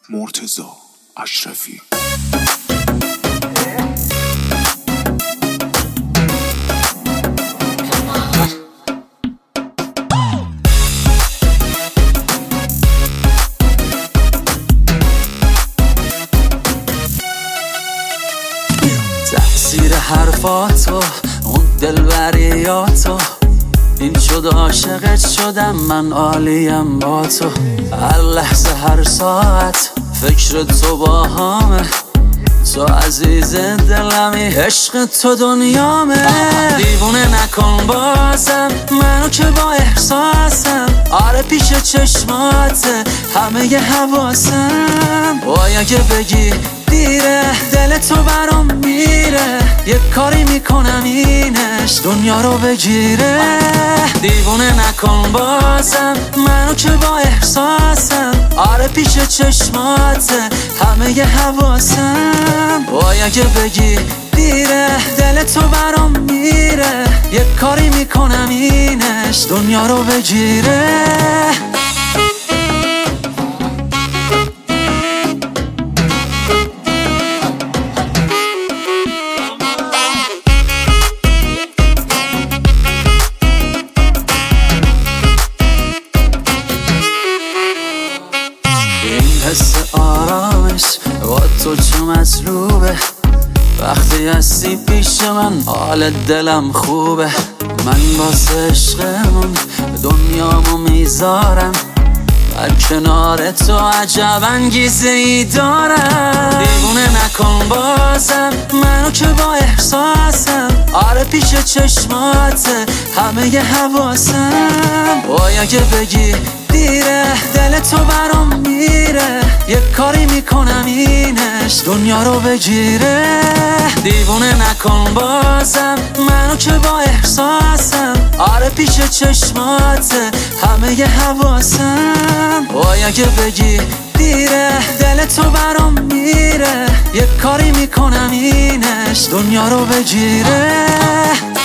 مرتضی اشرفی. تأثیر حرفاتو، اون دلبریاتو، این شد عاشقت شدم من، عالیم با تو. هر لحظه هر ساعت فکر تو باهامه، تو عزیز دلمی، عشق تو دنیامه. دیوونه نکن بازم منو که با احساسم، آره پیش چشماته همه ی حواسم. وای اگه بگی دیره دل تو برام میره، یه کاری میکنم اینش دنیا رو بگیره. دیوونه نکن بازم منو که با احساسم، آره پیش چشماته همه ی حواسم. وای اگه بگی دیره دل تو برام میره، یه کاری میکنم اینش دنیا رو بگیره. حس آرامش با تو چه مطلوبه، وقتی هستی پیش من حال دلم خوبه. من واسه عشقمون دنیامو میذارم، در کنار تو عجب انگیزه ای دارم. دیوونه نکن بازم منو که با احساسم، آره پیش چشماته همه ی حواسم. وای اگه بگی دیره دل تو برام میره، یه کاری میکنم اینش دنیا رو بگیره. دیوونه نکن بازم منو که با احساسم، آره پیش چشماته همه ی حواسم. وای اگه بگی دیره دل تو برام میره، یه کاری میکنم اینش دنیا رو بگیره.